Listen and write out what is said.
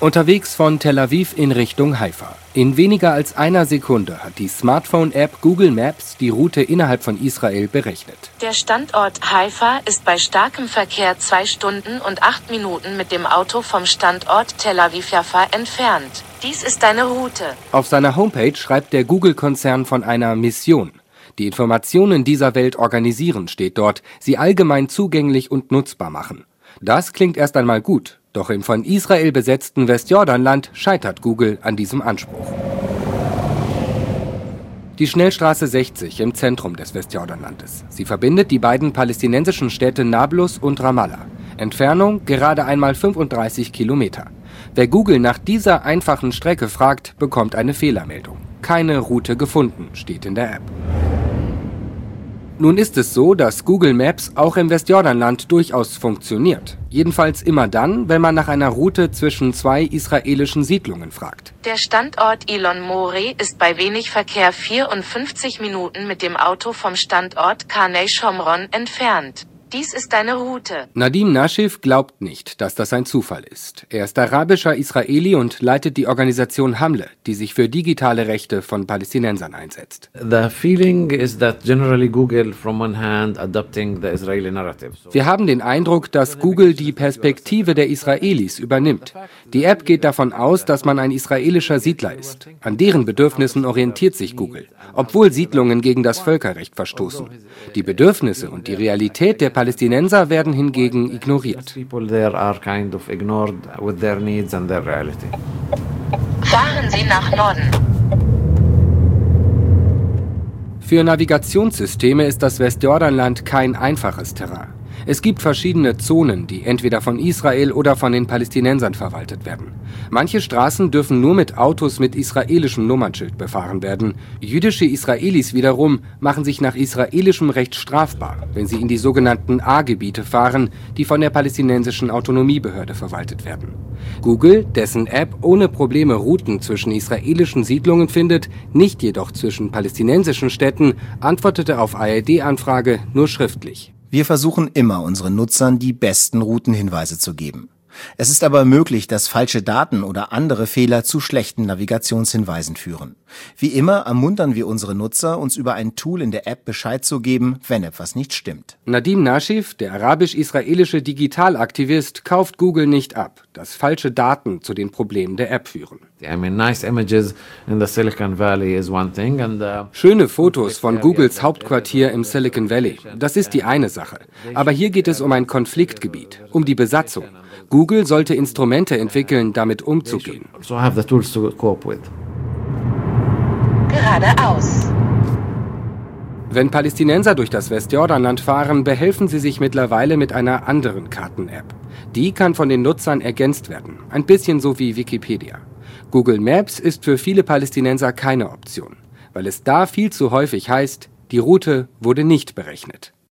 Unterwegs von Tel Aviv in Richtung Haifa. In weniger als einer Sekunde hat die Smartphone-App Google Maps die Route innerhalb von Israel berechnet. Der Standort Haifa ist bei starkem Verkehr 2 Stunden und 8 Minuten mit dem Auto vom Standort Tel Aviv-Jaffa entfernt. Dies ist deine Route. Auf seiner Homepage schreibt der Google-Konzern von einer Mission. Die Informationen dieser Welt organisieren, steht dort, sie allgemein zugänglich und nutzbar machen. Das klingt erst einmal gut. Doch im von Israel besetzten Westjordanland scheitert Google an diesem Anspruch. Die Schnellstraße 60 im Zentrum des Westjordanlandes. Sie verbindet die beiden palästinensischen Städte Nablus und Ramallah. Entfernung gerade einmal 35 Kilometer. Wer Google nach dieser einfachen Strecke fragt, bekommt eine Fehlermeldung. Keine Route gefunden, steht in der App. Nun ist es so, dass Google Maps auch im Westjordanland durchaus funktioniert. Jedenfalls immer dann, wenn man nach einer Route zwischen 2 israelischen Siedlungen fragt. Der Standort Ilon Moreh ist bei wenig Verkehr 54 Minuten mit dem Auto vom Standort Karnei Shomron entfernt. Dies ist deine Route. Nadim Nashif glaubt nicht, dass das ein Zufall ist. Er ist arabischer Israeli und leitet die Organisation Hamle, die sich für digitale Rechte von Palästinensern einsetzt. The feeling is that generally Google from one hand adopting the Israeli narrative. Wir haben den Eindruck, dass Google die Perspektive der Israelis übernimmt. Die App geht davon aus, dass man ein israelischer Siedler ist. An deren Bedürfnissen orientiert sich Google, obwohl Siedlungen gegen das Völkerrecht verstoßen. Die Bedürfnisse und die Realität der Palästinenser werden hingegen ignoriert. Fahren Sie nach Norden. Für Navigationssysteme ist das Westjordanland kein einfaches Terrain. Es gibt verschiedene Zonen, die entweder von Israel oder von den Palästinensern verwaltet werden. Manche Straßen dürfen nur mit Autos mit israelischem Nummernschild befahren werden. Jüdische Israelis wiederum machen sich nach israelischem Recht strafbar, wenn sie in die sogenannten A-Gebiete fahren, die von der palästinensischen Autonomiebehörde verwaltet werden. Google, dessen App ohne Probleme Routen zwischen israelischen Siedlungen findet, nicht jedoch zwischen palästinensischen Städten, antwortete auf ARD-Anfrage nur schriftlich. Wir versuchen immer, unseren Nutzern die besten Routenhinweise zu geben. Es ist aber möglich, dass falsche Daten oder andere Fehler zu schlechten Navigationshinweisen führen. Wie immer ermuntern wir unsere Nutzer, uns über ein Tool in der App Bescheid zu geben, wenn etwas nicht stimmt. Nadim Nashif, der arabisch-israelische Digitalaktivist, kauft Google nicht ab, dass falsche Daten zu den Problemen der App führen. Schöne Fotos von Googles Hauptquartier im Silicon Valley, das ist die eine Sache. Aber hier geht es um ein Konfliktgebiet, um die Besatzung. Google sollte Instrumente entwickeln, damit umzugehen. Geradeaus. Wenn Palästinenser durch das Westjordanland fahren, behelfen sie sich mittlerweile mit einer anderen Karten-App. Die kann von den Nutzern ergänzt werden, ein bisschen so wie Wikipedia. Google Maps ist für viele Palästinenser keine Option, weil es da viel zu häufig heißt, die Route wurde nicht berechnet.